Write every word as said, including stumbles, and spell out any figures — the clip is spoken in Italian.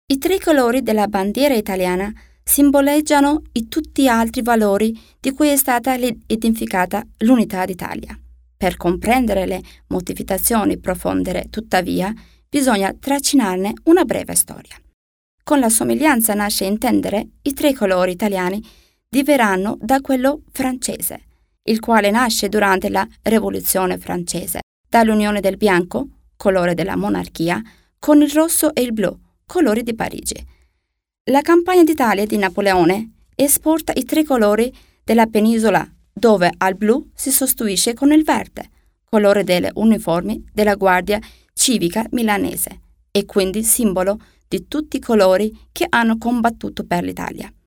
I tre colori della bandiera italiana simboleggiano i tutti gli altri valori di cui è stata identificata l'unità d'Italia. Per comprendere le motivazioni profonde, tuttavia, bisogna tracciarne una breve storia. Con la somiglianza nasce intendere i tre colori italiani diverranno da quello francese, il quale nasce durante la Rivoluzione francese, dall'unione del bianco, colore della monarchia, con il rosso e il blu, colori di Parigi. La campagna d'Italia di Napoleone esporta i tre colori della penisola, dove al blu si sostituisce con il verde, colore delle uniformi della Guardia Civica milanese, e quindi simbolo di tutti i colori che hanno combattuto per l'Italia.